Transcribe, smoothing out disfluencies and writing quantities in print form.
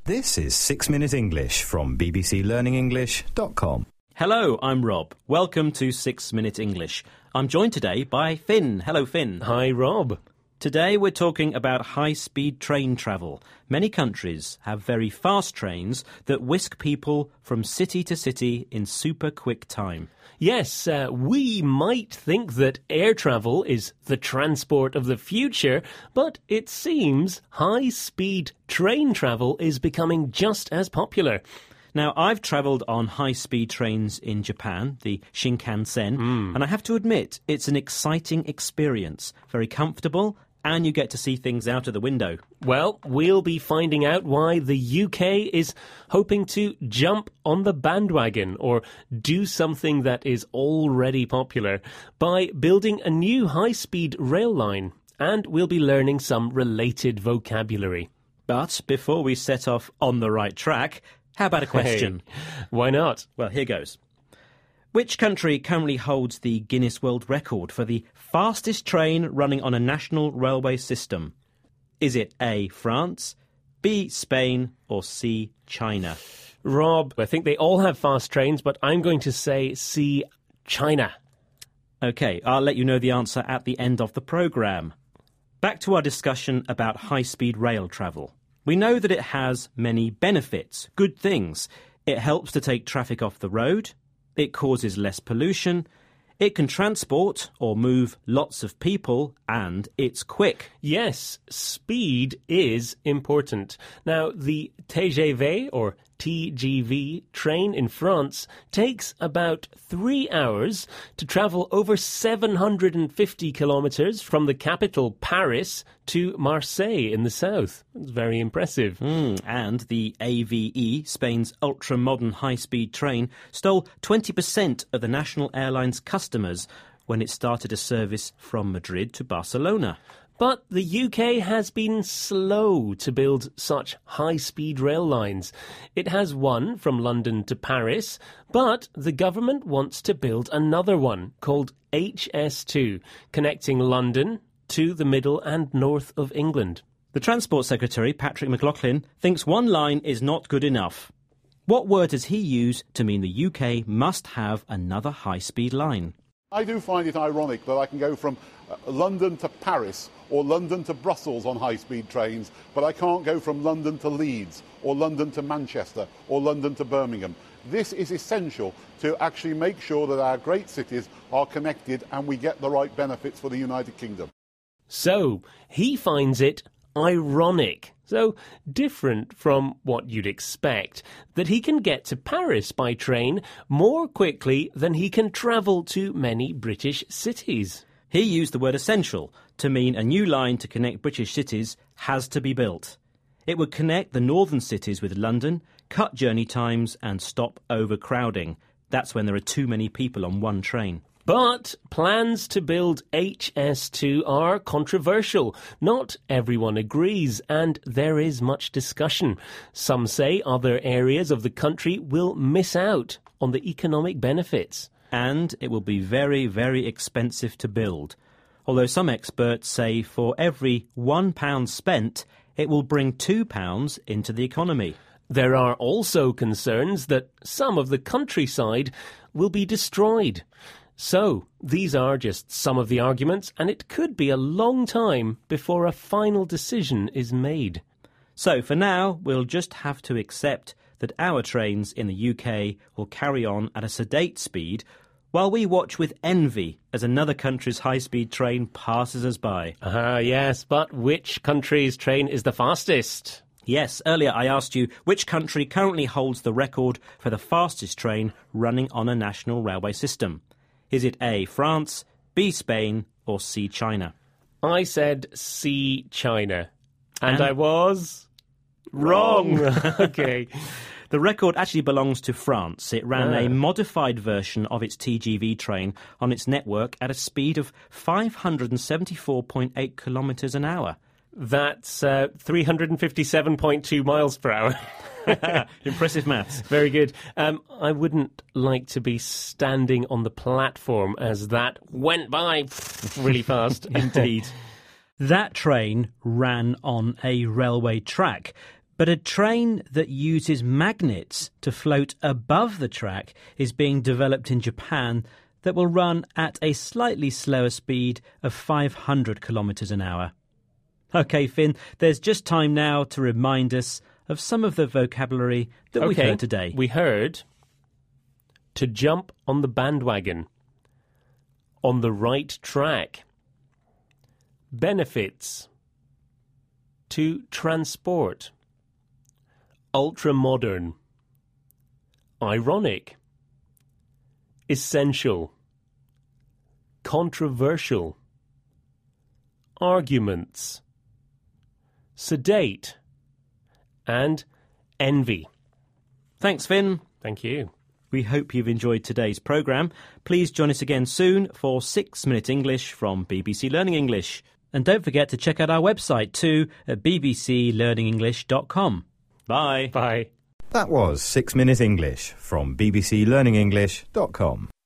This is 6 Minute English from bbclearningenglish.com. Hello, I'm Rob. Welcome to 6 Minute English. I'm joined today by Finn. Hello, Finn. Hi, Rob. Today we're talking about high-speed train travel. Many countries have very fast trains that whisk people from city to city in super quick time. Yes, we might think that air travel is the transport of the future, but it seems high-speed train travel is becoming just as popular. Now, I've travelled on high-speed trains in Japan, the Shinkansen, and I have to admit, it's an exciting experience. Very comfortable, and you get to see things out of the window. Well, we'll be finding out why the UK is hoping to jump on the bandwagon or do something that is already popular by building a new high-speed rail line. And we'll be learning some related vocabulary. But before we set off on the right track, how about a question? Hey, why not? Well, here goes. Which country currently holds the Guinness World Record for the fastest train running on a national railway system? Is it A, France, B, Spain, or C, China? Rob, I think they all have fast trains, but I'm going to say C, China. OK, I'll let you know the answer at the end of the programme. Back to our discussion about high-speed rail travel. We know that it has many benefits, good things. It helps to take traffic off the road. It causes less pollution. It can transport or move lots of people, and it's quick. Yes, speed is important. Now, the TGV, or TGV, train in France takes about 3 hours to travel over 750 kilometres from the capital, Paris, to Marseille in the south. It's very impressive. And the AVE, Spain's ultra-modern high-speed train, stole 20% of the national airline's customers when it started a service from Madrid to Barcelona. But the UK has been slow to build such high-speed rail lines. It has one from London to Paris, but the government wants to build another one called HS2, connecting London to the middle and north of England. The Transport Secretary, Patrick McLaughlin, thinks one line is not good enough. What word does he use to mean the UK must have another high-speed line? I do find it ironic that I can go from London to Paris or London to Brussels on high-speed trains, but I can't go from London to Leeds or London to Manchester or London to Birmingham. This is essential to actually make sure that our great cities are connected and we get the right benefits for the United Kingdom. So, he finds it ironic, so different from what you'd expect, that he can get to Paris by train more quickly than he can travel to many British cities. He used the word essential to mean a new line to connect British cities has to be built. It would connect the northern cities with London, cut journey times and stop overcrowding. That's when there are too many people on one train. But plans to build HS2 are controversial. Not everyone agrees, and there is much discussion. Some say other areas of the country will miss out on the economic benefits. And it will be very, very expensive to build. Although some experts say for every £1 spent, it will bring £2 into the economy. There are also concerns that some of the countryside will be destroyed. So, these are just some of the arguments, and it could be a long time before a final decision is made. So, for now, we'll just have to accept that our trains in the UK will carry on at a sedate speed while we watch with envy as another country's high-speed train passes us by. Yes, but which country's train is the fastest? Yes, earlier I asked you which country currently holds the record for the fastest train running on a national railway system. Is it A, France, B, Spain, or C, China? I said C, China. And I was wrong. Okay. The record actually belongs to France. It ran a modified version of its TGV train on its network at a speed of 574.8 kilometres an hour. That's 357.2 miles per hour. Impressive maths. Very good. I wouldn't like to be standing on the platform as that went by really fast. Indeed. That train ran on a railway track. But a train that uses magnets to float above the track is being developed in Japan that will run at a slightly slower speed of 500 kilometres an hour. OK, Finn, there's just time now to remind us of some of the vocabulary that we've heard today. We heard to jump on the bandwagon, on the right track, benefits, to transport, ultra-modern, ironic, essential, controversial, arguments, sedate, and envy. Thanks, Finn. Thank you. We hope you've enjoyed today's programme. Please join us again soon for 6 Minute English from BBC Learning English. And don't forget to check out our website too at bbclearningenglish.com. Bye. Bye. That was 6 Minute English from bbclearningenglish.com.